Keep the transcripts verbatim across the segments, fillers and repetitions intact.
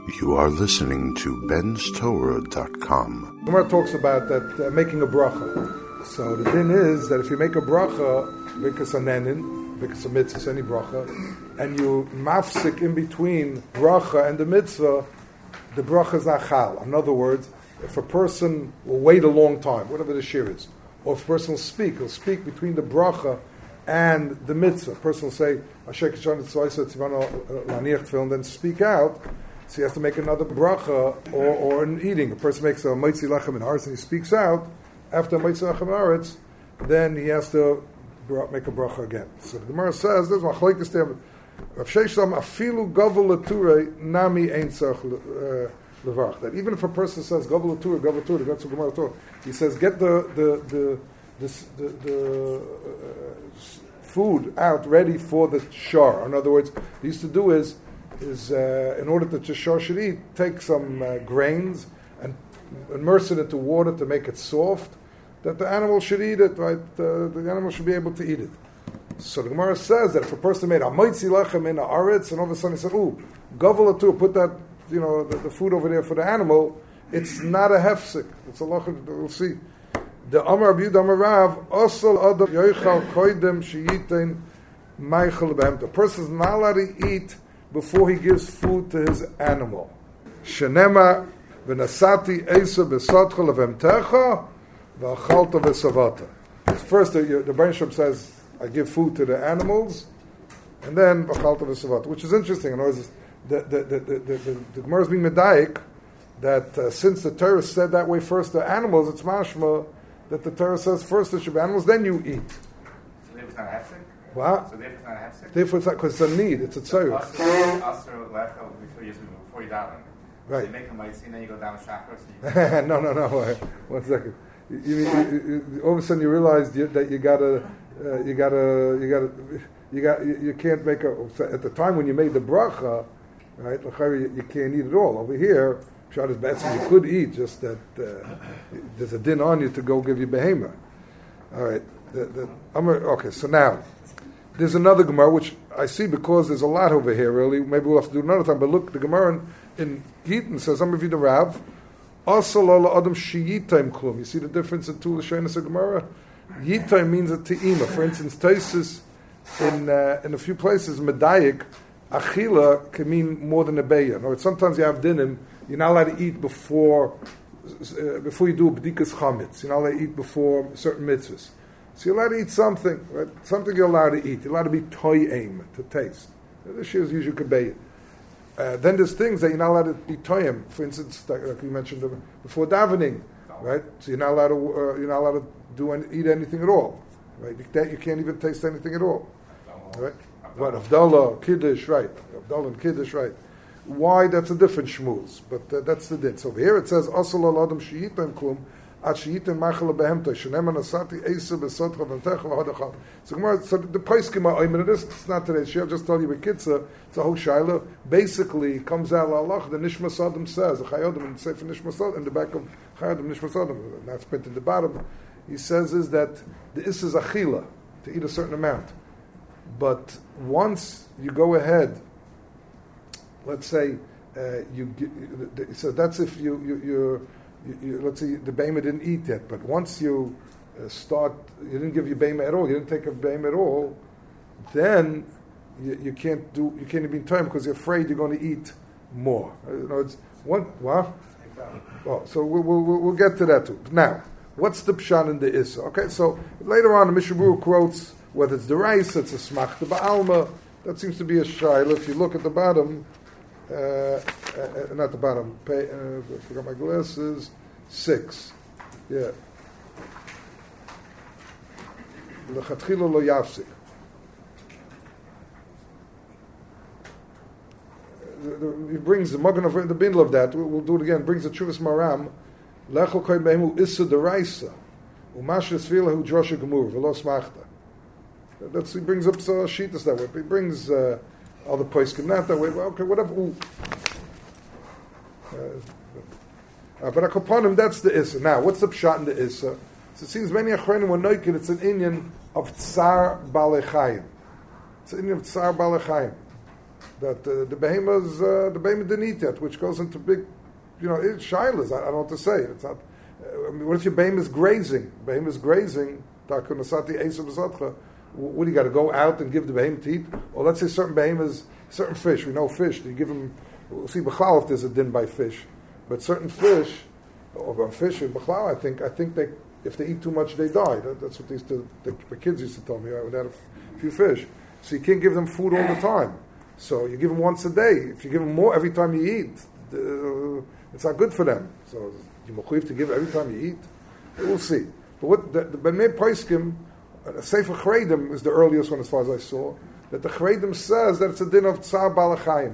You are listening to Ben's Torah dot com. Gemara talks about that uh, making a bracha. So the thing is that if you make a bracha, because a nenin, because a mitzvah, any bracha, and you mafsik in between bracha and the mitzvah, the bracha is not chal. In other words, if a person will wait a long time, whatever the shir is, or if a person will speak, he'll speak between the bracha and the mitzvah. A person will say, Asher Kishan Tzvaysa Tzivano Laniach Tefillin, and then speak out. So he has to make another bracha, or, or an eating. A person makes a Moitzi Lechem in Aretz and he speaks out. After Moitzi Lechem in Aretz, then he has to make a bracha again. So the Gemara says, "There's machlokes there. Rav Sheshlam afilu gavel leturei nami ein tzarich levarach." That even if a person says gavel leturei, gavel leturei, that's what Gemara Torah. He says, "Get the the the the, the, the uh, food out ready for the shar." In other words, what he used to do is is uh, in order that the shar should eat, take some uh, grains and immerse it into water to make it soft, that the animal should eat it, right? Uh, the animal should be able to eat it. So the Gemara says that if a person made a moitzi lechem in a aretz, and all of a sudden he said, "Ooh, gavel leturei, put that, you know, the, the food over there for the animal," it's not a hefsek. It's a lachem. We'll see. The Amar Rabbi Yehuda Amar Rav, Osel Adam Yoichal Koidem Sheyitein Meichel Behem. The person is not allowed to eat before he gives food to his animal. Shenema v'nasati Eisa b'sotcha levemtecha v'achalta v'savata. First, the, the Baruch Shem says, "I give food to the animals," and then v'achalta v'savata, which is interesting. In other words, the the the the, the, the, the Gemara is being medayik that uh, since the Torah said that way first the animals, it's mashma that the Torah says first there should be animals, then you eat. So therefore it's not a hefsek? What? So therefore it's not a hefsek? Therefore it's not, because it's a need, it's a tzorah. Also, lecho before you before you daven. Right. So you make a mitzvah and then you go down chakra. no, no, no. Wait, one second. You, you, you, you, all of a sudden you realize you, that you gotta, uh, you gotta, you gotta, you got, you, you can't make a. At the time when you made the bracha, right? You, you can't eat it all. Over here, Pshat is bad, so you could eat, just that uh, there's a din on you to go give you behema. All right. The, the, I'm, okay, so now there's another Gemara which I see because there's a lot over here. Really, maybe we'll have to do another time. But look, the Gemara in, in Gittin says, "I'm the Rav." Adam sheyitaim klum. You see the difference in two lashonos of Gemara? Yitaim means a te'ima. For instance, Taisus in uh, in a few places, medayik, achila can mean more than a beya. Or sometimes you have dinim, you're not allowed to eat before uh, before you do b'dikas chametz. You're not allowed to eat before certain mitzvahs. So you're allowed to eat something, right? Something you're allowed to eat. You're allowed to be toyim, to taste. This is usually kebeya. Uh, then there's things that you're not allowed to be toyim. For instance, like, like you mentioned uh, before davening, right? So you're not allowed to uh, you're not allowed to do any, eat anything at all, right? That you can't even taste anything at all, right? What Avdallah, Kiddush, right? Avdallah and Kiddush, right? Why? That's a different shmuz, but uh, that's the din. So over here it says Asal al Adam sheyitem klum. So Gemara, so the Paiskim are oimer this. It's not today. She'll just tell you a kitza. It's a whole shaila. Basically, comes out Allah. The Nishma Sodom says the Chayodim and Sefer Nishma Sodom in the back of Chayodim Nishma Sodom. That's printed in the bottom. He says is that the is is achila to eat a certain amount, but once you go ahead, let's say uh, you. He says that's if you you you're. You, you, let's say the behemoth didn't eat yet, but once you uh, start, you didn't give your behemoth at all. You didn't take a behemoth at all. Then you, you can't do. You can't even time because you're afraid you're going to eat more. Uh, you know, it's one. What? Well, so we'll, we'll, we'll get to that too. Now, what's the pshan in the issa? Okay, so later on, the Mishabur quotes whether it's the rice, it's a smach the ba'alma. That seems to be a shaila. If you look at the bottom. Uh, uh, not the bottom. Pay, uh, I forgot my glasses. Six. Yeah. L'chatchila lo yafsik. He brings the Magen of the bindle of that. We'll, we'll do it again. Brings the Chuvas Maram. Lechol koy behemu issa deraisa. Umash esfila hu drosha gemur v'lo smachta. That's he brings up uh, shitas that way. He brings. Uh, Other poskim not that way. Well, okay, whatever. Uh, uh, but upon him, that's the issa. Now, what's the pshat in the issa? So it seems many achronim were noikid. It's an Indian of tsar balechayim. It's an Indian of tsar balechayim. that uh, the behemoths, uh, the behemoth didn't eat yet, which goes into big, you know, it's shilas. I, I don't know what to say. It's not. Uh, I mean, what if your behemoth is grazing? Behemoth is grazing. What do you got to go out and give the behemoth to eat? Or let's say certain behemoths, certain fish. We know fish. You give them. We'll see b'chlal if there's a din by fish, but certain fish, or fish in b'chlal, I think, I think they, if they eat too much, they die. That, that's what these the, the, the kids used to tell me. I would have a few fish, so you can't give them food all the time. So you give them once a day. If you give them more every time you eat, uh, it's not good for them. So you mechuyev to give every time you eat. We'll see. But what the Bnei Poskim, uh, Sefer Chreidim is the earliest one as far as I saw. That the Chreidim says that it's a din of tzar balachayim.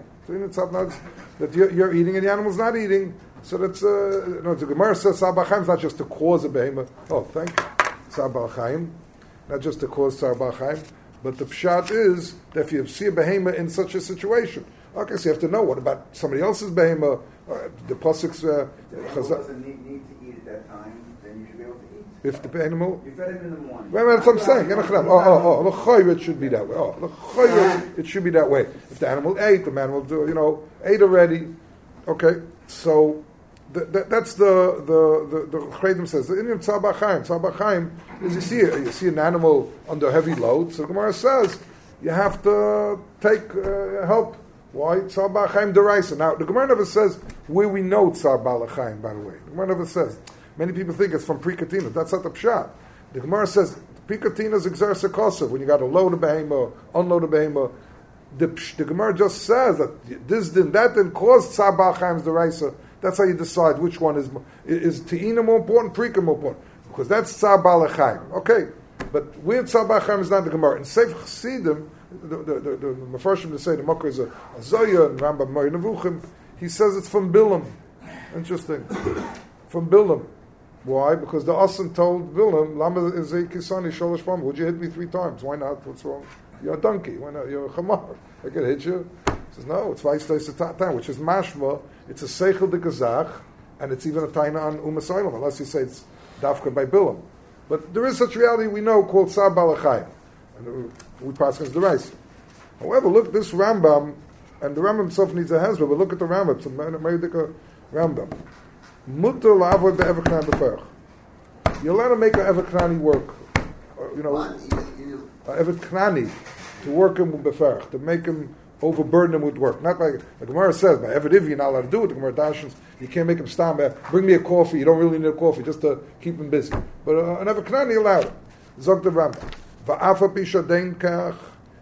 That you're, you're eating and the animal's not eating. So that's uh, no. The Gemara says tzar balachayim is not just to cause a behemoth. Oh, thank you. Tzar balachayim, not just to cause tzar balachayim. But the pshat is that if you see a behemoth in such a situation, okay, so you have to know what about somebody else's behemoth. Uh, the pasuk's uh, if the doesn't need, need to eat at that time, then you should be able to eat. If the animal, you fed him in the morning. Wait, wait, that's what I'm saying. Oh, oh, oh, the it should be that way. Oh, the it should be that way. If the animal ate, the animal, you know, ate already. Okay, so the, the, that's the the the, the Chreidim says the Indian tzar b'chaim. Tzar b'chaim is you see you see an animal under heavy load. So the Gemara says you have to take uh, help. Why tzar b'chaim deraisa? Now the Gemara never says where we know tzar b'chaim. By the way, the Gemara never says. Many people think it's from Prikatina. That's not the pshat. The Gemara says Prikatina is exersa kosev. When you got to load a behemoth, unload a behemoth. The, the Gemara just says that this didn't, that didn't cause tzar b'chaim's deraisa. That's how you decide which one is is Te'ina more important, Prika more important, because that's tzar b'chaim. Okay, but where tzar b'chaim is not the Gemara. In Sefer Chassidim, the the the, the Mefarshim to say the Makar is a, a Zoya and Rambam Mari Nevuchim. He says it's from Bilam. Interesting, from Bilam. Why? Because the Asen told Bilam, "Lama is a kisani sholosh pam. Would you hit me three times? Why not? What's wrong? You're a donkey. Why not? You're a chamar. I can hit you." He says, "No, it's vayis time, which is mashma. It's a seichel de gazach, and it's even a taina on umasaylam, unless you say it's dafka by Bilam. But there is such reality we know called tzar balachayim, and we pass against the rice. However, look this Rambam, and the Rambam himself needs a hezbollah. But look at the Rambam. It's a Meridika Rambam. Mutter la'avod the Evaknan b'ferch. You're allowed to make an Evaknani work, or, you know, an Evaknani to work him with b'ferch, to make him overburden him with work. Not like the Gemara says, by Evadiv you're not allowed to do it. The Gemara Dashins, you can't make him stand there. Bring me a coffee. You don't really need a coffee, just to keep him busy. But uh, an Evaknani allowed it. Zog the Rambam. Va'afa pisha dein kach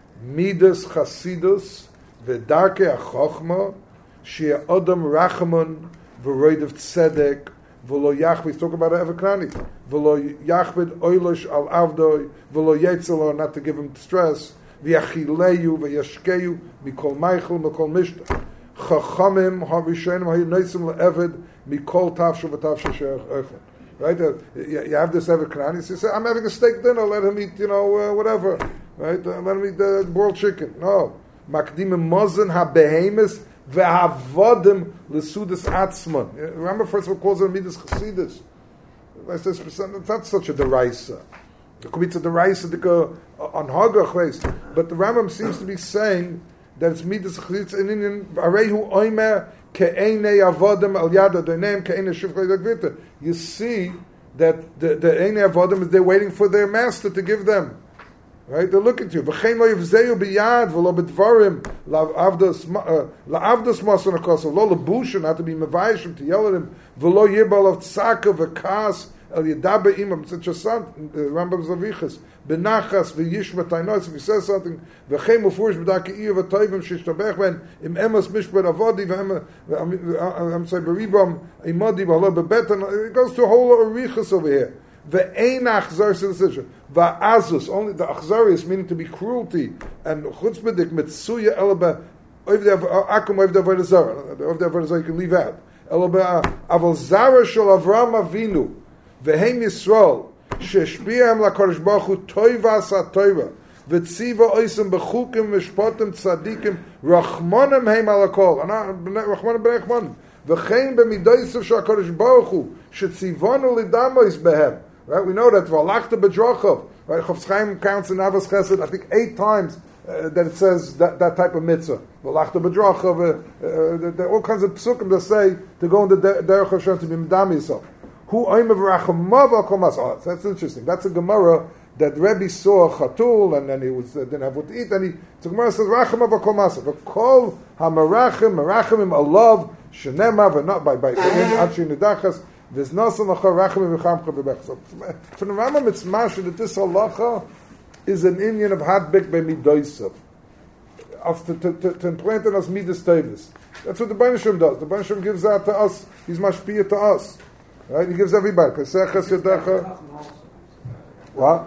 midas chasidus v'darke achochma shea odom rachamon v'roidav tzedek v'lo yachbid. He's talking about Evaknani. V'lo yachbid oilish al avdoi v'lo yetzelo, not to give him stress. V'yachileyu v'yashkeyu mikol meichel mikol mishta chachamim harishonim hayu noisim le'eved mikol tavshu v'tavshu she'ech echon. Right? Uh, you, you have this Evaknani. You say, I'm having a steak dinner. Let him eat, you know, uh, whatever. Right? Uh, let him eat the boiled chicken. No. Makdimim mozen ha-behemis ve'havodim l'sudas atzman. Remember, first of all, calls it midas chasidus. It's not such a deraisa. It could be to deraisa to go on hagach, but the Rambam seems to be saying that it's midas chasidus in Indian. Arehu oimer ke'enei avodim al yada denem ke'enei shivchei dagvita. You see that the the enei avodim is they're waiting for their master to give them. Right? They're looking to you. V'chein lo yivzeyu biyad v'lo b'dvarim la'avdos la'avdos mason akosav lo lebusha, not to be mevayishim, to yell at him, v'lo yirbal of tzaka v'kas el yadabe imam. It's just something. The Rambam Zavichas benachas v'yishma tainos. If he says something, v'chein mufurish b'daki iya v'toivim shishtabech when im emas mishpat avodi v'em I'm sorry beribam imodi v'alo bebetan. It goes to a whole arichas over here. Ve'ein achzar decision. Va'azus, only the achzar is meaning to be cruelty, and chutzpahdik mitzuya elaba akum oiv the avodah zarah. Oiv the avodah zarah you can leave out. Elaba aval zara shel Avram Avinu ve'heim Yisrael sheshpiahem lakadosh baruch hu toivas ha'toira v'tziva oisem bechukim v'shpotim tzadikim rachmonim heim alakol. Rachmonim b'nei rachmonim v'chein b'midoysev shel hakadosh baruch hu shetzivonu lidamois behem. Right, we know that V'alachta b'drachav. Right, Chofetz Chaim counts in Avos Chesed, I think eight times uh, that it says that, that type of mitzvah. V'lachta b'dracha, uh, there are all kinds of psukim that say to go in the derech Hashem to be medami yourself. Who oimev rachamav al kol mas. Oh, that's interesting. That's a Gemara that Rebbe saw a chatul and then he was uh, didn't have what to eat, and he the Gemara says rachamav al kol mas. V'kol hamarachim marachimim alav shenema v'not by by achi nedachas. There's nothing like rachim v'chamcha v'bech. So from the Rambam, it's masha that this halacha is an Indian of hadbik by midoisav, to, to, to, to implant in us midas tevis. That's what the Baruch Shem does. The Baruch Shem gives out to us. He's mashpiyah to us, right? He gives everybody. Peseches yadecha. What?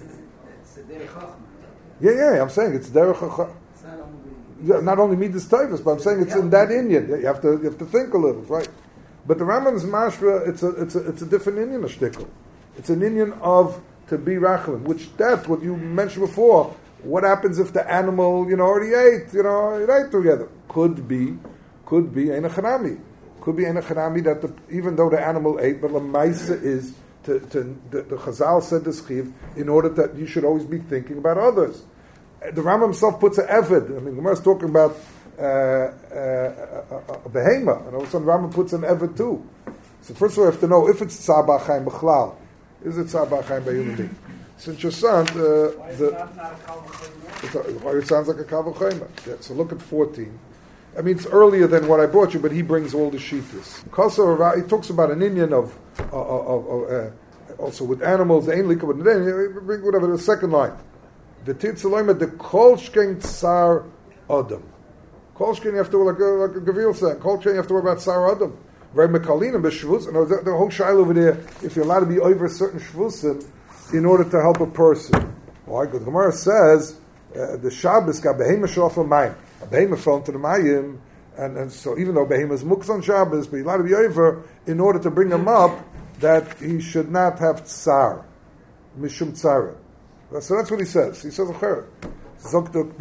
Yeah, yeah. I'm saying it's derech chacham. Not only midas tevis, but I'm saying it's in that Indian. You have to you have to think a little, right? But the Rambam's mashra, it's a it's a it's a different Indian of shtickle. It's an Indian of to be rachman, which that's what you mentioned before. What happens if the animal, you know, already ate, you know, it ate together? Could be, could be ein chanami, could be ein chanami that the, even though the animal ate, but the ma'isa is to, to the, the Chazal said this chiv in order that you should always be thinking about others. The Rambam himself puts an evid. I mean, the Gemara's talking about. Uh, uh, a behema, and all of a sudden Rambam puts an ever too. So first of all, you have to know if it's tzar b'chaim b'chlal. Is it tzar b'chaim by human being? Since your son, uh, the it sounds like a kal v'chomer. Yeah, so look at fourteen. I mean, it's earlier than what I brought you, but he brings all the shittas. He talks about an Indian of, uh, of, of uh, also with animals. Ein lika, but then bring whatever the second line. The titzaloyma the kol shkein tzar adam. Kolshkin, you have to, like a, like a Gavil said, Kolshkin, you have to worry about Sarah Adam. Very Mekalin and B'Shvus, and the, the whole shail over there, if you're allowed to be over certain Shvusim in order to help a person. Why? Because the Gemara says, uh, the Shabbos got Behema Shofar Mayim. A Behema fell into the Mayim, and, and so even though Behema is Muks on Shabbos, but you're allowed to be over in order to bring him up that he should not have Tsar. Mishum Tsara. So that's what he says. He says, Acher. It's not true.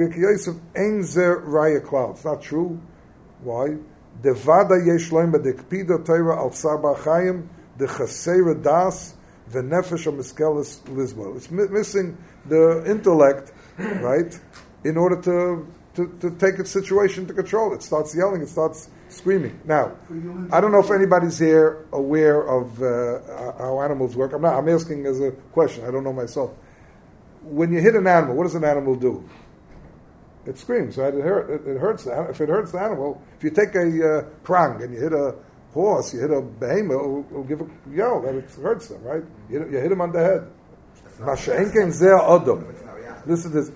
Why? The vada yesh loim b'dekpida Torah al tzar b'chayim the chasera das v'nefesh ha'miskeles lizmo. It's missing the intellect, right? In order to, to to take its situation to control it. It starts yelling. It starts screaming. Now, I don't know if anybody's here aware of uh, how animals work. I'm not. I'm asking as a question. I don't know myself. When you hit an animal, what does an animal do? It screams, right? It, hurt, it, it hurts. The, if it hurts the animal, if you take a uh, prang and you hit a horse, you hit a behemoth, it'll, it'll give a yell that it hurts them, right? You, you hit him on the head. Listen to this.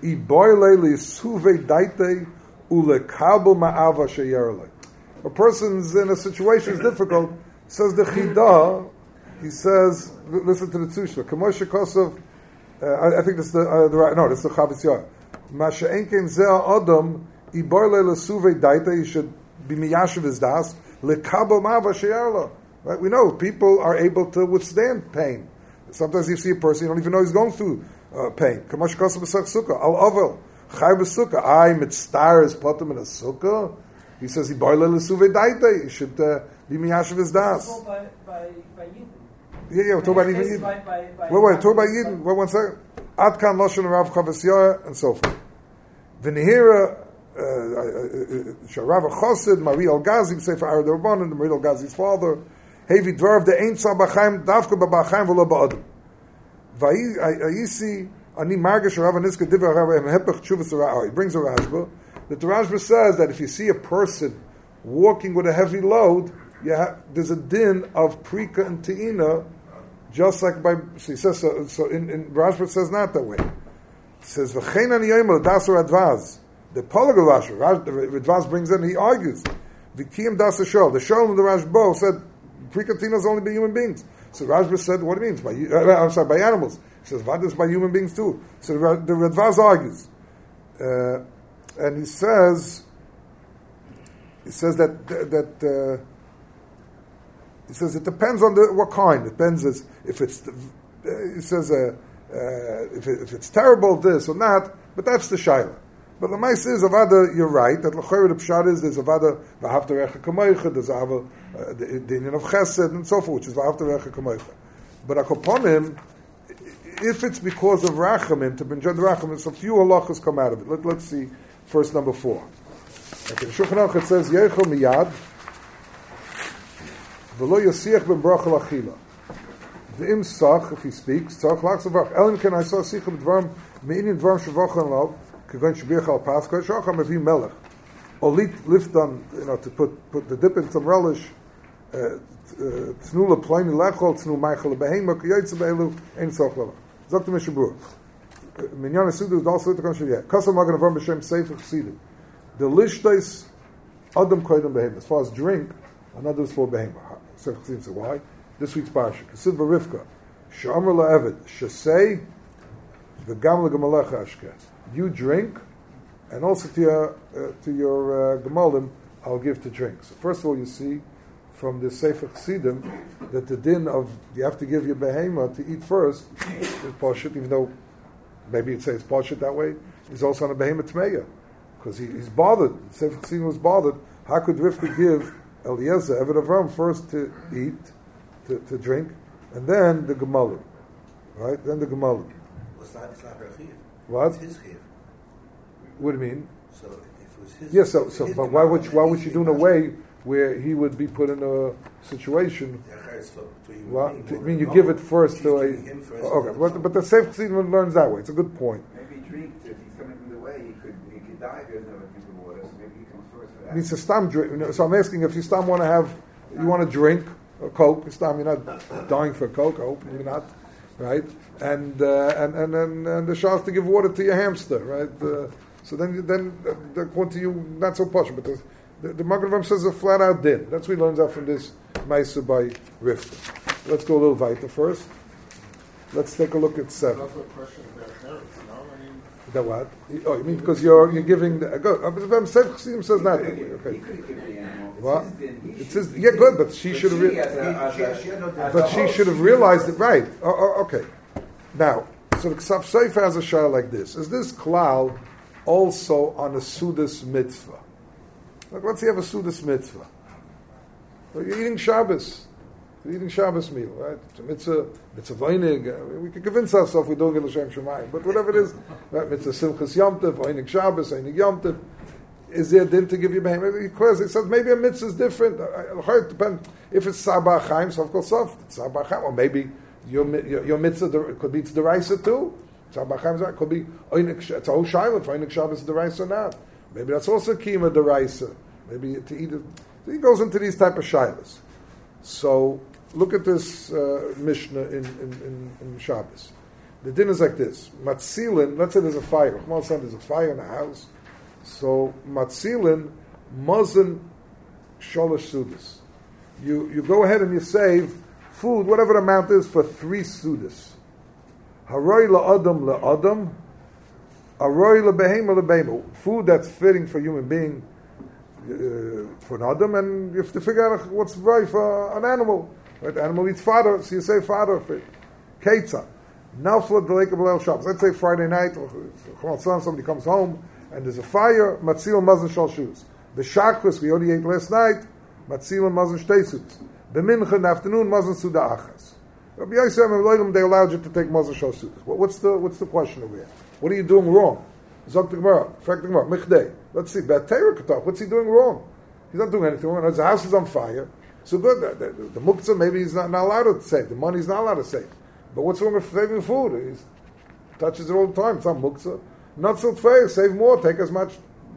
A person's in a situation is difficult. Says the Chida. He says, listen to the Tzushla. Kamosha Kosov. Uh, I, I think that's the, uh, the right. No, that's the Chavetz Yair. Masha'enken zeh adam iborle lesuve daita. You should be miyashiv his das lekabo mava sheyarlo. Right? We know people are able to withstand pain. Sometimes you see a person you don't even know he's going through uh, pain. Kamash kosa b'sach sukkah al ovel chay b'sukkah. I mitzstar is potem in a sukkah. He says iborle lesuve daita. You should uh, be miyashiv his das. By by by Yidden. Yeah, yeah, we're talking about even Yidden. Wait, wait, talk about Yidden. Wait one second. Ad kan loshen Rav Chavetz Yair and so forth. V'nehira Sharav Chosid Mari Al-Gazi Sefer Arad Rabbanon, the Mari Al-Gazi's father. Hevi dvarv de ein tzar b'chaim davka b'b'chaim v'lo ba'adam. V'ayisi ani margish Rav Aniska divrei Rav Hepech Tshuvas Ra'ah. He brings a Rashba. The Rashba says that if you see a person walking with a heavy load, you have, there's a din of prika and te'ina. Just like by, so he says, so, so in, in Rashba says not that way. It says, V'chein ani yomer dasar advaz. The Polygal Rashba, the Radvaz brings in, he argues. V'kiyim dasar shol. The shol in the Rashba said, pre-kantinas only by human beings. So Rashba said, what it means? By, uh, I'm sorry, by animals. He says, what is by human beings too? So the, the Radvaz argues. Uh, and he says, he says that, that, uh, he says it depends on the what kind. It depends as if it's. Uh, he says uh, uh, if, it, if it's terrible, this or not. But that's the shaila. But the ma'ase is avada. You're right. That l'chayr the pshat is there's avada v'havta recha kamoicha. There's avada uh, the union of chesed and so forth, which is v'havta recha kamoicha. But akoponim, if it's because of rachamim, to benjad rachamim, so few halachas come out of it. Let, let's see first number four. Okay, Shulchan Aruch it says, Yeichel miyad, v'lo yosiach ben bracha l'achila. The im sach, if he speaks, tzach lachs avach, elim ken I saw sicha b'dvarim, me'inin dvarim shavachan lav, kegon shbirch al paschal, shacham avi melech. Or lift on, you know, to put, put the dip in some relish, tnula ploini lechol, tnu meichel behema, kiyotze be'elu, ein tzach lavach. Zok to Mishabur. Minyan Asudu is also the country yet. Kasam Magan Avam B'Shem Sefer Chesidim. The lishtais Adam Koydem Behema. As far as drink, another is for Behema. Sefer Chesidim said, why? This week's parsha. Kesid Barivka. Sha'amr la'evid. Shasei v'gam l'gamalecha ashke. You drink, and also to your, uh, to your uh, gemalim, I'll give to drink. So first of all, you see from the Sefer Chesidim that the din of you have to give your behema to eat first is pashut, even though maybe it says pashut that way, is also on a behema tmeya because he, he's bothered. The Sefer Chesidim was bothered. How could Rivka give Eliezer Eved Avram first to eat, to, to drink, and then the gemalim, right? Then the gemalim. It's not, it's not her chiv. What? It's his chiv. What do you mean? So if it was his. Yes. So, so his but why would why would she do in a it way where he would be put in a situation? Well, I mean, you give it first to a. Okay, but, but the Sefer Chesidim learns that way. It's a good point. Maybe drink, if he's coming from the way, he could he could die if he doesn't have a drink of water, so maybe he comes first for that. I mean, so, stam drink, you know, so I'm asking if you stam want to have, you want to drink a Coke, stam, you're not dying for a Coke, I hope you're not, right? And uh, and, and, and, and the shah has to give water to your hamster, right? Uh, so then, you, then uh, according to you, not so posh, but the, the, the Magen Avraham says a flat out din. That's what he learns out from this Maisa by Rivka. Let's go a little weiter first. Let's take a look at seven. That's a question about parents, no? I mean, the what? Oh, you mean because you're you're giving the good? But Sefer Chesidim says not that way. Okay. He could have given the animal. What? It's his din. He It's should- his, yeah, good, but she But should have. she Re- as a- as a- She- she had no- as but a she host, should have realized it, right? Oh, oh, okay. Now, so the Ksav Sefer has a shah like this: is this klal also on a sudas mitzvah? Like, let's say you have a sudas mitzvah. Well, you're eating Shabbos. You're eating Shabbos meal, right? It's a mitzvah, mitzvah voinig. Uh, we can convince ourselves we're doing it l'shem shemayim, but whatever it is, right? Mitzvah simchas yom tov, voinig Shabbos, voinig yom tov. Is there a din to give you behem? He clears. He says maybe a mitzvah is different. It depends if it's sabah chaim, so of course soft. It's sabah chaim, or maybe your your, your mitzvah it could be it's deraisa too. Sabah chaim it could be oinig. It's a whole shiloh if oinig Shabbos is deraisa or not. Maybe that's also kima deraisa. Maybe to eat it. So he goes into these type of shilas. So look at this uh, Mishnah in, in, in, in Shabbos. The din is like this. Matzilin, let's say there's a fire. Come on, son, there's a fire in the house. So Matzilin, Mazin, Sholosh Sudas. You you go ahead and you save food, whatever the amount is, for three Sudas. Haroi la'adam la'adam, Haroi la'behema la'behema. Food that's fitting for human being, uh, for an adam, and you have to figure out what's right for an animal. Right? The animal eats fodder, so you say fodder for it. Ketzah. Nafla deleka b'leil Shabbos. Let's say Friday night, or somebody comes home, and there's a fire, matzil mazon shal shoes. B'shachris, we only ate last night, matzil mazon shtei sudas. B'mincha in the afternoon, mazon suda achas. Rabbi Yosef and Rabbi they allowed you to take mazon shal sudas. What's the what's the question over here? What are you doing wrong? Zog the Gemara, fact the Gemara, michdei. Let's see, Bat Torah Ketach, what's he doing wrong? He's not doing anything wrong. His house is on fire. So good, the, the, the muktzah maybe he's not, not allowed to save. The money's not allowed to save. But what's wrong with saving food? He touches it all the time. It's not muktzah. Not so fair. Save more. Take as much.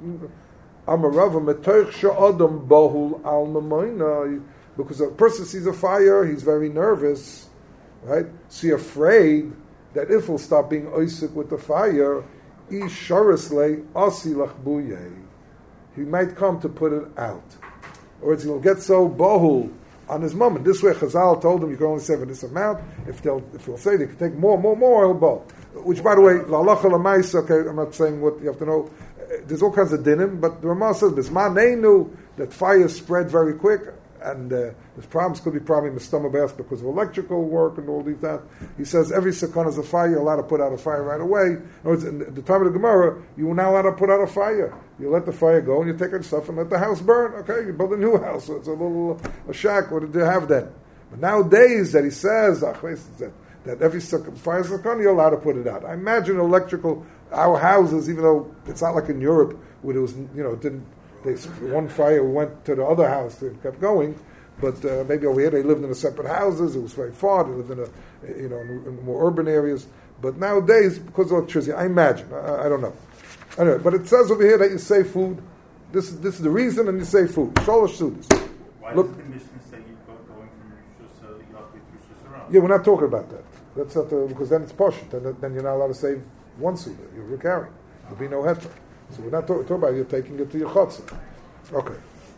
Amarava metoich sha'adam bahul al mamoina. Because a person sees a fire, he's very nervous, right? So you're afraid that if he'll stop being oisik with the fire, isharisle asilach buyeh. He might come to put it out. Or else he'll get so bahul on his moment. This way Chazal told him you can only save this amount. If they'll if they'll say they can take more, more, more, he'll bowl. Which, by the way, la'alacha l'maisa, okay, I'm not saying what you have to know. There's all kinds of dinim, but the Ramah says, Bisman neinu, that fire spread very quick, and uh, there's problems, could be probably in the stomach bath because of electrical work and all these that. He says every second is a fire, you're allowed to put out a fire right away. In other words, in the time of the Gemara, you were not allowed to put out a fire. You let the fire go and you take your stuff and let the house burn. Okay, you build a new house, so it's a little a shack. What did you have then? But nowadays that he says, that that every sak- fire sakana you're allowed to put it out. I imagine electrical, our houses, even though it's not like in Europe where there was, you know, didn't they, one fire went to the other house and kept going, but uh, maybe over here they lived in a separate houses, it was very far, they lived in a, you know, in, in more urban areas. But nowadays, because of electricity, I imagine, I, I don't know. Anyway, but it says over here that you save food. This is this is the reason, and you save food. Sholosh Sudas. Why Look, does the Mishnah say you go going from Rishus Yachid to Rishus around? yeah, we're not talking about that. That's not the, because then it's poshut, and then you're not allowed to save one suda. You're carrying. There'll be no heter. So we're not talking, talking about you taking it to your chotzer. Okay.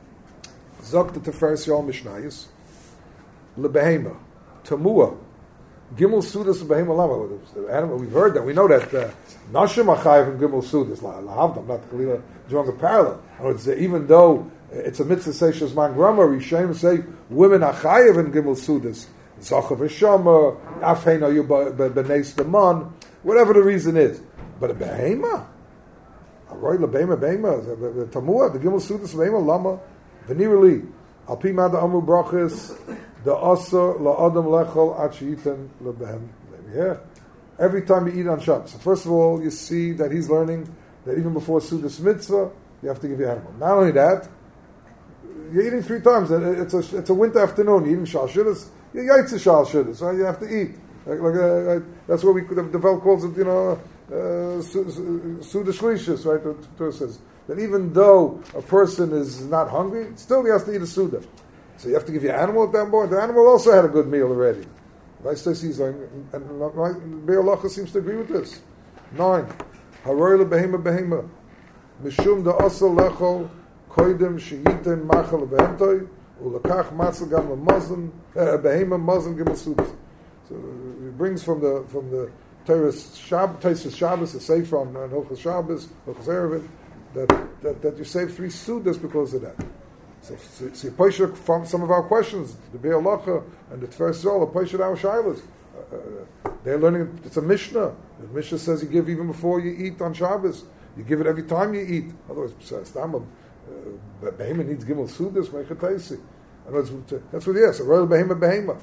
Zok the Teferes Yol Mishnayis lebehema tamua gimel sudas lebehema lama. Animal. We've heard that. We know that nashim achayev and gimel sudas lahavdam. Not kalila drawing a parallel. In other words, even though it's a mitzvah seishas man grama, Rishaim say women achayev and gimel sudas. Zachav v'shama afheina you b'neis deman. Whatever the reason is, but a behema. Aroy lebehema behema the tamua the gimel sudas behema lama. V'nirali, al pi mad amru brachis, the asa la'adam lechol at sheyitan lebehem. Yeah. Every time you eat on Shabbos. So first of all, you see that he's learning that even before Sudas Mitzvah, you have to give your animal. Not only that, you're eating three times. It's a it's a winter afternoon. You're eating shal shidduch. You're yaitze shal shidduch. Right? You have to eat. Like, like uh, that's what we the, the Vel calls it. You know, uh, Sudas Shlishis. Right? The Torah says that even though a person is not hungry, still he has to eat a Suda. So you have to give your animal at that point. The animal also had a good meal already. Right? So he's like, and right, Be'er Lacha seems to agree with this. Nine. Haroy lebehema behema. Mishum da asa lechol koidem sheyitin machal behemtoi ulakach matzah gam lemazon behema mazon gimel sudas. So it brings from the from the Torah's Shab, Taisus Shabbos, a sefer on Hilchos Shabbos, Hilchos Erevin, that, that that you save three sudas because of that. So, so, so Poshuk from some of our questions, the Be'er Lacha and the Teferes Yol, Poshuk our Shilas. Uh, they're learning, it's a Mishnah. The Mishnah says you give even before you eat on Shabbos. You give it every time you eat. Otherwise, Stamam, Behema needs Gimel Sudas, Mechataisi. In other words, that's what he is. A royal Behema Behema.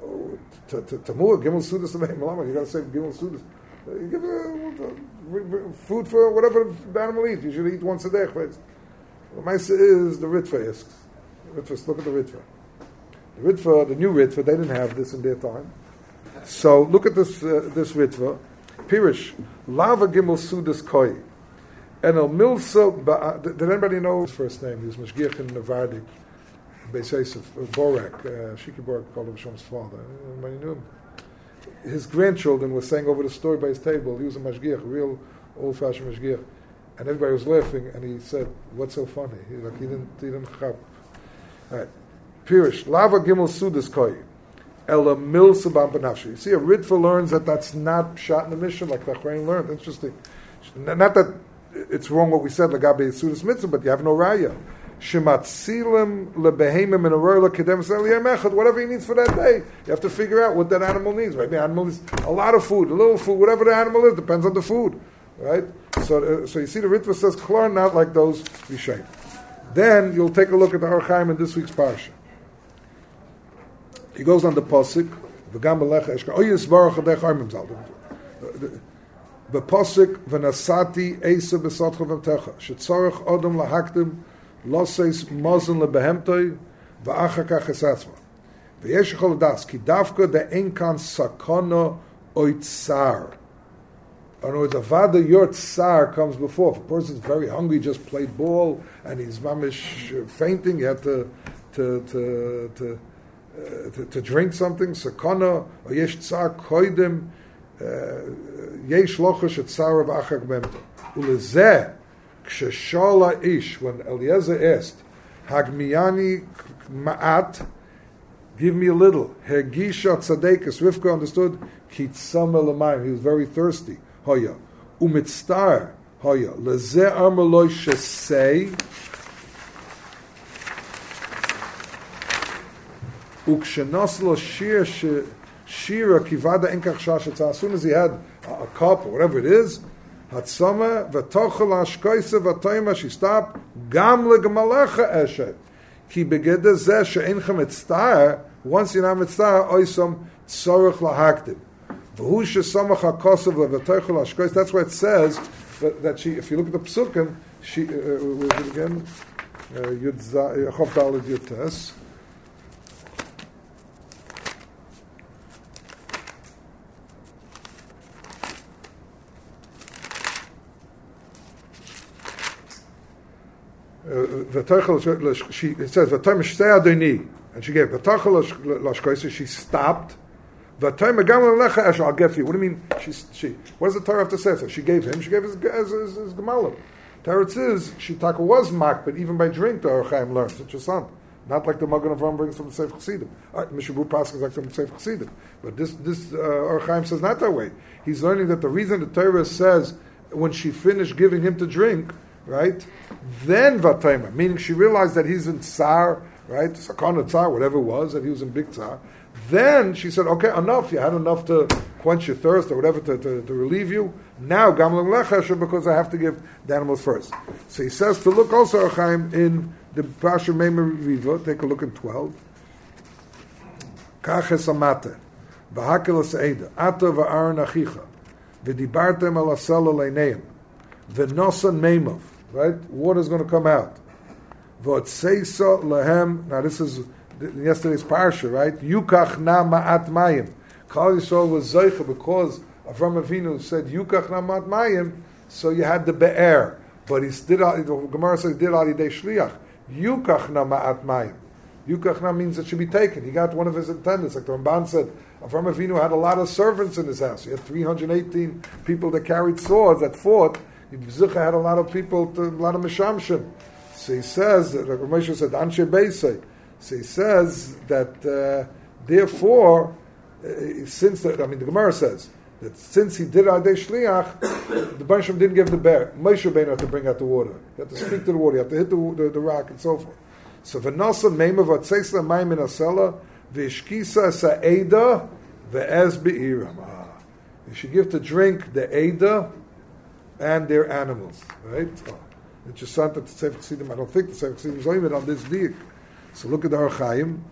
Tamua, Gimel Sudas, Behema Lama. You got to say Gimel Sudas. You give uh, food for whatever the animal eats. You should eat once a day. The Maisa is the Ritva asks. Ritva, look at the Ritva. The Ritva, the new Ritva, they didn't have this in their time. So look at this uh, this Ritva. Pirish, Lava Gimel Sudas Koi. And El Milsa, did anybody know his first name? He was Mashgiach in Navardik, Beis Yosef, Borak, uh, Shiki Borak called him Shom's father. Everybody knew him. His grandchildren were saying over the story by his table, he was a Mashgiach, a real old-fashioned Mashgiach. And everybody was laughing, and he said, "What's so funny?" He like he didn't he didn't chap. All right, Pirish Lava Gimel Sudas Koi, Ela Mil Sabam Benafshi. You see, a Ritva learns that that's not shot in the mission like Tachrein learned. Interesting. Not that it's wrong what we said Lagabe Sudas Mitzvah, but you have no raya. Shematzilim lebehemim in a royal kedem mechad. Whatever he needs for that day, you have to figure out what that animal needs. Right, the animal needs a lot of food, a little food, whatever the animal is, depends on the food. Right? So, uh, so you see the Ritva says, Klar, not like those Rishaim. Then you'll take a look at the Har Chaim in this week's Parsha. He goes on the Pasuk, V'gam b'lecha eshka, Oyes baruch adech armim zal. The Pasuk, V'nasati eisa b'satcha v'mtecha, shetzorech odom lahaktim, loseis mazon lebehemtoi, v'acha kach esatzma. V'yesh echol das, ki davka de'enkan sakona oitzar. In other words, a vada yort tsar comes before. If a person's very hungry, just played ball, and he's mamish fainting, you have to to to to, uh, to, to drink something. Sakana or yesh tsar koidim yesh lochash tsar v'achak memto ulezeh ksheshala ish. When Eliezer asked, Hagmiyani ma'at, give me a little. Hergisha tzadekes. Rivka understood kitzama l'mayim. He was very thirsty. Hoya umitztar hoya leze amaloi shesei ukshenoslo shir shira kivada enkach shashetza. As soon as he had a, a cup or whatever it is, hatzama v'tochel ashkoise v'toyma, she stopped gam legamalecha eshet ki begede zeh she'enchem mitztar. Once you're not mitztar, oisam tzorich lahaktim. V'hu shesamach hakosav levateichel hashkois. That's why it says that, that she, if you look at the psukim, she, uh, where is it again? Yud Chof Daled Yud Tes. Uh, she it says V'toim shtei adoni, and she gave V'tochel lashkois. She stopped. V'toim gam lecha esha. I'll give you. What do you mean? She she. What does the Torah have to say? So she gave him. She gave his his, his, his gemalim. Teretz is Shitaka was mak, but even by drink the Or Chaim learns. It's your son. Not like the Magen Avraham brings from the Sefer Chassidim. All right, Mishabur Pasuk is like from the Sefer Chassidim. But this this uh, Or Chaim says not that way. He's learning that the reason the Torah says when she finished giving him to drink, right, then Vatayma, meaning she realized that he's in tsar, right, sakana tsar, whatever it was, that he was in big tsar. Then she said, okay, enough. You had enough to quench your thirst or whatever to, to, to relieve you. Now, gamlam lechesha, because I have to give the animals first. So he says to look also, Or Chaim, in the Parasha Meimer Riva. Take a look in twelve. Kaches amate, v'hakel se'eda, ata v'aron achicha, v'dibartem al asela leineim, v'nosan meimov. Right, water's going to come out. V'otseisa lehem. Now this is yesterday's parsha, right? Yukach na ma'at mayim. Klal Yisrael was zeicha because Avraham Avinu said Yukach na ma'at mayim, so you had the be'er. But he did. The Gemara says did al yidei shliach. Yukach na ma'at mayim. Yukach na means it should be taken. He got one of his attendants, like the Ramban said. Avraham Avinu had a lot of servants in his house. He had three hundred eighteen people that carried swords that fought. Zicha had a lot of people, to, a lot of mishamshim. So he says, like Moshe said, Anshe Beisei. So he says that uh, therefore, uh, since the, I mean the Gemara says that since he did Adei Shliach, the Bansham didn't give the bear. Moshe Rabbeinu had to bring out the water. You have to speak to the water. You have to hit the, the, the rock and so forth. So v'nasa meima v'atzeis l'mayim in asela v'ishkisa sa'eda v'ez be'iram. You should give to drink the Eda and their animals, right? Oh, it's just that the Sefer Chassidim, I don't think the Sefer Chassidim is only on this diak. So look at the Or Chaim.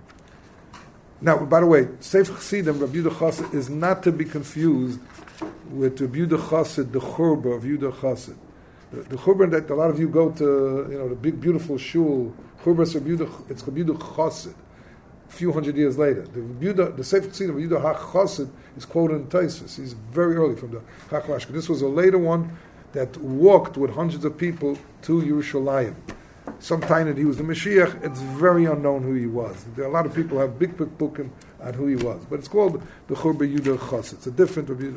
Now, by the way, Sefer Chassidim, Rabbi Yehuda Chassid, is not to be confused with Rabbi Yehuda Chassid, the Churba of Yehuda Chassid. The, the Churba that a lot of you go to, you know, the big, beautiful shul, Churba is Rabbi Yehuda, it's Rabbi Yehuda Chassid. A few hundred years later, the Yehuda, the Sefer Chassidim, Rabbi Yehuda HaChassid, is quoted in Taisus. He's very early from the Hachlashka. This was a later one that walked with hundreds of people to Yerushalayim. Sometime that he was the Mashiach, it's very unknown who he was. There are a lot of people who have big book on who he was. But it's called the Churba Yehuda Chassid. It's a different Rabbi.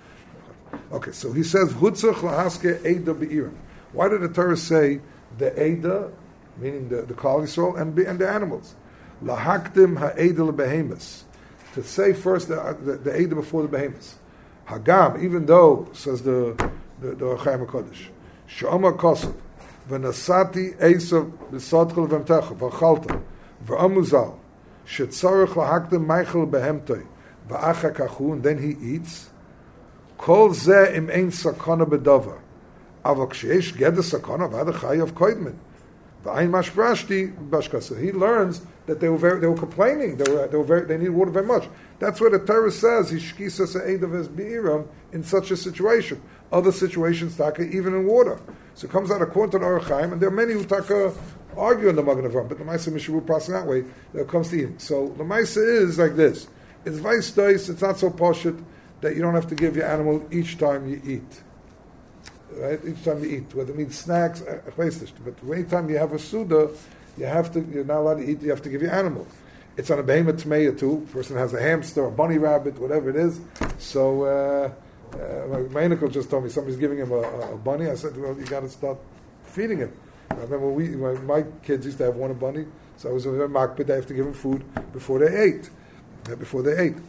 Okay, so he says, Hutzach lahaske Eda be'irim. Why did the Torah say the Eda, meaning the, the Klal Yisrael, and, and the animals? Lahakdim ha'Eda lebehemus. To say first the, the, the Eda before the behemus. Hagam, even though, says the the, the Or Chaim HaKodesh, Sh'omar Kosev, V'nasati Esav B'sodchel V'emtecha, V'chalta, V'amuzal, Shetzorech Lahakdim Meichel Behemtoi, V'acha Kachu, and then he eats, Kol Zeh Im Ein Sakona B'dover, Avok Sheesh Geda Sakona V'ada Chayav Koidmin, V'ayin Mashbrashti Bashkasa. He learns that they were very, they were complaining, they were, they were very, they needed water very much. That's what the Torah says, Hishkisa Se'eda V'ez Be'iram, in such a situation. Other situations, taka, even in water. So it comes out according to the Or Chaim, and there are many who taka argue in the Magen Avraham, but the Maisa Mishavu passing that way, that comes to eating. So the Maisa is like this. It's vice dice, it's not so poshut that you don't have to give your animal each time you eat. Right? Each time you eat. Whether it means snacks, but anytime you have a Suda, you have to, you're not allowed to eat, you have to give your animal. It's on a behemoth tmeya too. A person has a hamster, a bunny rabbit, whatever it is. So, uh, Uh, my uncle just told me somebody's giving him a, a bunny. I said, well, you got to start feeding him. I remember we, my, my kids used to have one a bunny, so I was in a makbid. I have to give them food before they ate. Before they ate.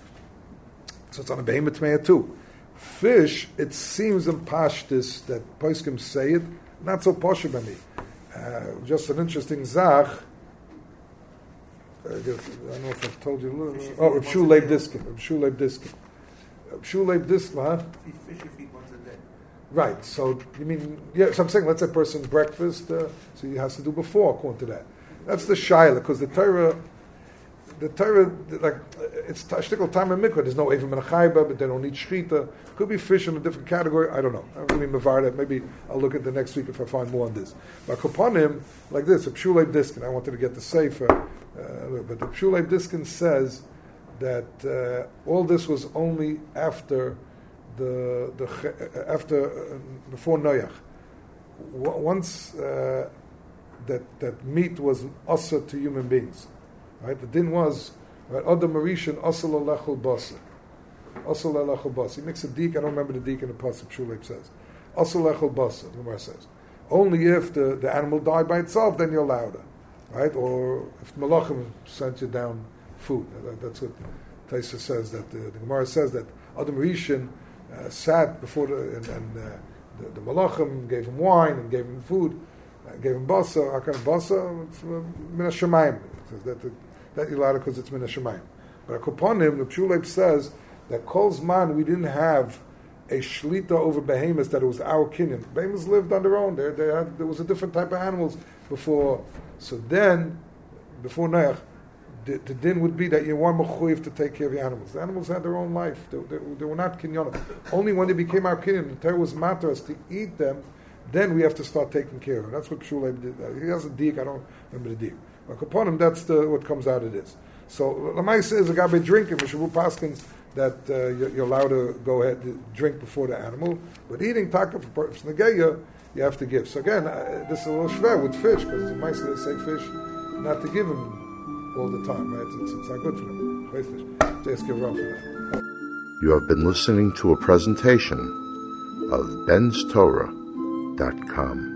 So it's on a behemoth tmeya too. Fish, it seems in pashtus that poskim say it, not so posh by me. Uh, just an interesting zach. Uh, I don't know if I've told you a little. Oh, Reb Shul Leib Diskin. Reb Shul Leib Diskin. Shul Leib Diskin, huh? Fish you feed once a day. Right. So you mean? Yeah. So I'm saying, let's say a person's breakfast, uh, so he has to do before, according to that. That's the shaila, because the Torah, the Torah, like, it's tashtikal time and mikvah. There's no Evim and Achayba, but they don't need shchita. Could be fish in a different category. I don't know. I'm really mavar that. Maybe I'll look at the next week if I find more on this. But Kopanim, like this, a Pshulei Diskin. I wanted to get the Sefer, uh, but the Pshulei Diskin says that uh, all this was only after the the after uh, before Noach. Once uh, that that meat was asa to human beings, right? The din was right. Adam Marishan asa lelechol basa, asa lelechol basa. He makes a dik. I don't remember the dik in the pasuk. Shuleb says asa lelechol basa. The Gemara says only if the, the animal died by itself, then you're allowed it, right? Or if Malachim sent you down food. That's what Taisa says. That the, the Gemara says that Adam Rishon uh, sat before the and, and uh, the, the Malachim gave him wine and gave him food, uh, gave him basa. Akan basa, it's min hashamayim. That that you allowed it because it's min hashamayim. But upon him, the Pshuleb says that Kol Zman we didn't have a shlita over behemoths that it was our kinyan. Behemoths lived on their own. There, they had, there was a different type of animals before. So then, before Noach, the, the din would be that you weren't mechuyev to take care of the animals. The animals had their own life. They, they, they were not kinyanim. Only when they became our kinyan, the Torah was matters to eat them, then we have to start taking care of them. That's what Pshuleb did. He has a dik, I don't remember the dik. But upon him, that's the, what comes out of this. So, Lamaisa is a guy by drinking, Mishavu Paskins, that uh, you're, you're allowed to go ahead to drink before the animal. But eating taka for purpose negeya, you have to give. So again, uh, this is a little shver with fish, because the mice they say fish not to give them all the time, right? It's, it's not good for them. Fish. Just give wrong for that. You have been listening to a presentation of bens torah dot com.